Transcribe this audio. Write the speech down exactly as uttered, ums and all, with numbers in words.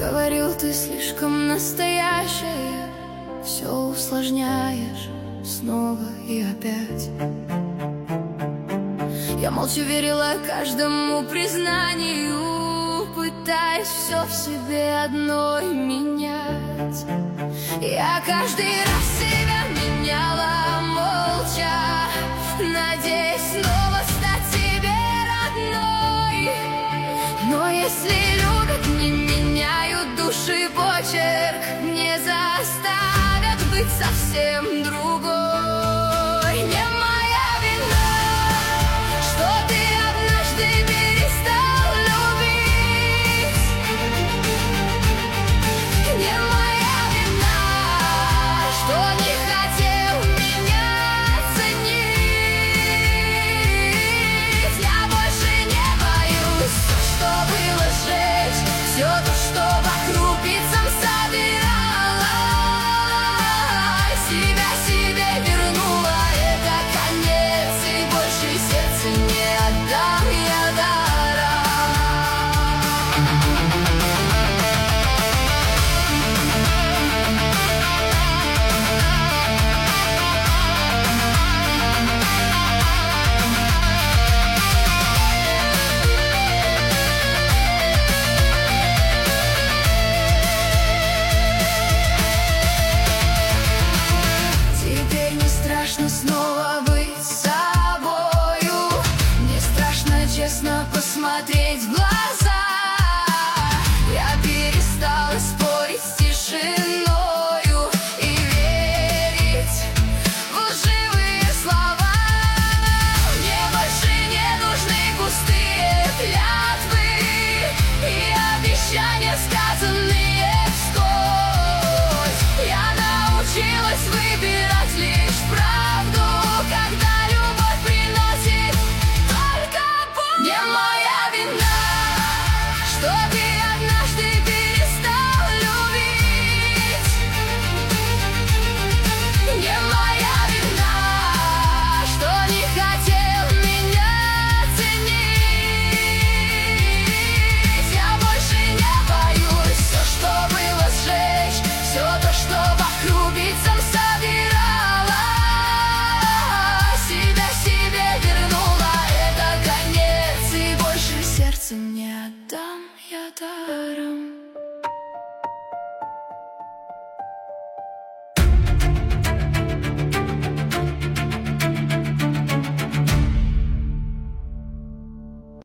Говорил, ты слишком настоящая, все усложняешь снова и опять. Я молча верила каждому признанию, пытаясь все в себе одной менять. Я каждый раз себя меняла молча, надеясь снова стать тебе родной. Но если любят, не меняют души почерк, не заставят быть совсем другой. Не моя вина, что ты однажды перестал любить. Не моя вина, что не хотел меня ценить. Я больше не боюсь, что было сжечь все то, что вокруг пиццам собирала. Себя себе вернула, это конец, и больше сердце не отдам я снова быть собою. Мне страшно честно посмотреть в глаза. Я перестала спорить с тишиной.